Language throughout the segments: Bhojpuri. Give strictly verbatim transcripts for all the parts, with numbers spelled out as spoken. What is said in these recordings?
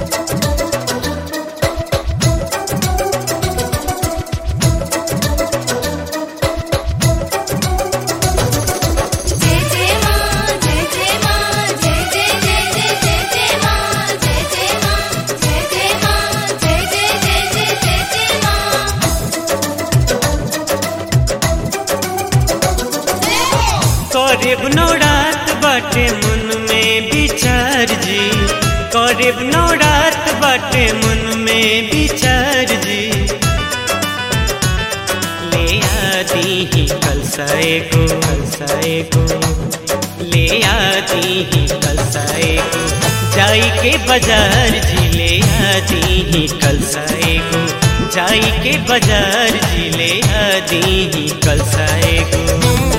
करीब नौरात बाटे मन में विचार जी, करीब नौरात बाटे मन में विचार जी। ले आती ही कलसाए को कलसाए को, ले आती ही कलसाए को, जाई के बाजार जी। ले आती ही कलसाए को, जाई के बाजार जी। ले आती ही कलसाए को।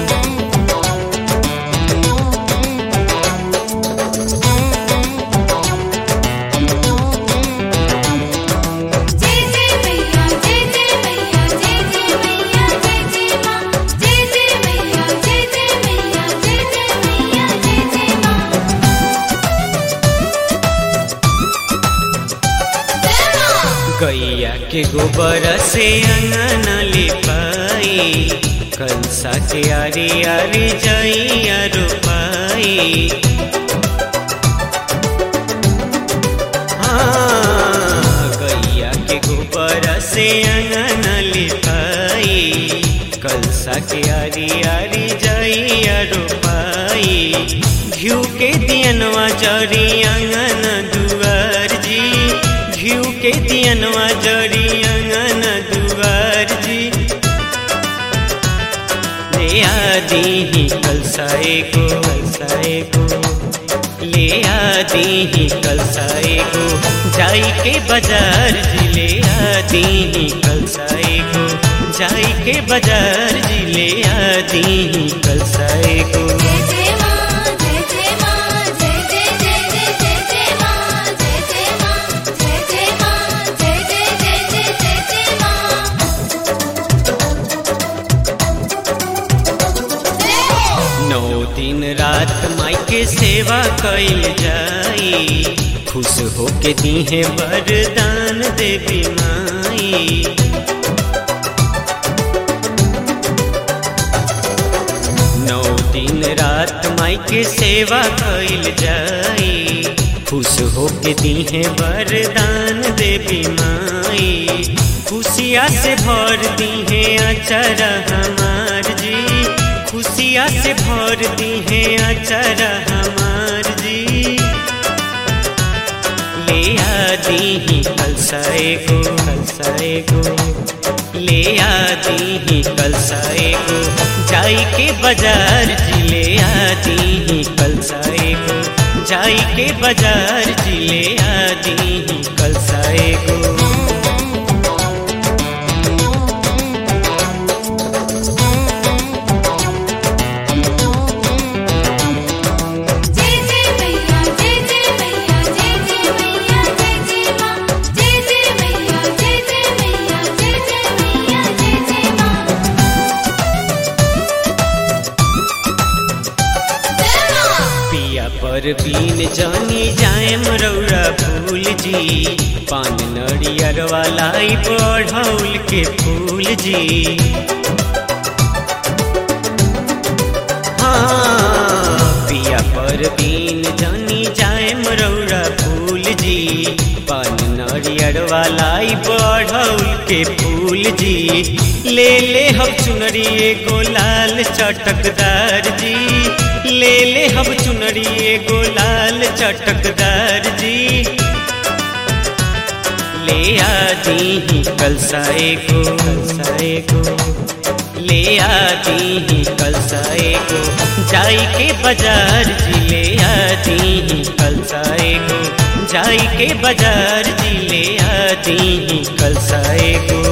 गैया के गोबर से अंगन लिपाई, कलसा के आरी आरी जइया रोपाई। हाँ, गैया के गोबर से अंगन लिपाई, कलसा के आरी आरी जइया रोपाई। घिउ के दियनवा जरी अंगन दुआर जी, घिउ के दियनवा जरी अंगन दुआर जी। ले आदी ही कलसाए को कलसाए को, ले आदी ही कलसाए को, जाई के बाजार जी। ले आदी ही कलसाए को, जाई के बाजार जी। ले आदी ही कलसाए को। दिन रात माई के सेवा कइल जाई, खुश होके दीहे वरदान देवी माई। नौ दिन रात माई के सेवा कइल जाई, खुश होके दीहे वरदान देवी माई। खुशिया से भर दीहे अचरा हमार जी, खुशिया से भर दी है अचरा हमार जी। ले आदी ही कलसाए को कलसाए को, ले आदी ही कलसाए को, जाई के बाजार जी। ले आदी ही कलसाए को, जाई के बाजार जी। ले आदी ही कलसाए को। पर बीन जानी जाए मरौरा फूल जी, पान नरियर वालाई बढ़ौल के फूल जी। हाँ, पिया पर बीन जानी जाए मरौरा फूल जी, पान नरियर वालाई बढ़ौल के फूल जी। ले ले हम चुनरी एगो लाल चटकदार जी, ले ले हम चुनरी एगो लाल चटकदार जी। ले आदी ही कलसाए को कलसाए को, ले आदी ही कलसाए को, जाई के बाजार जी। ले आदी ही कलसाए को, जाई के बाजार जी। ले आदी ही कलसाए को।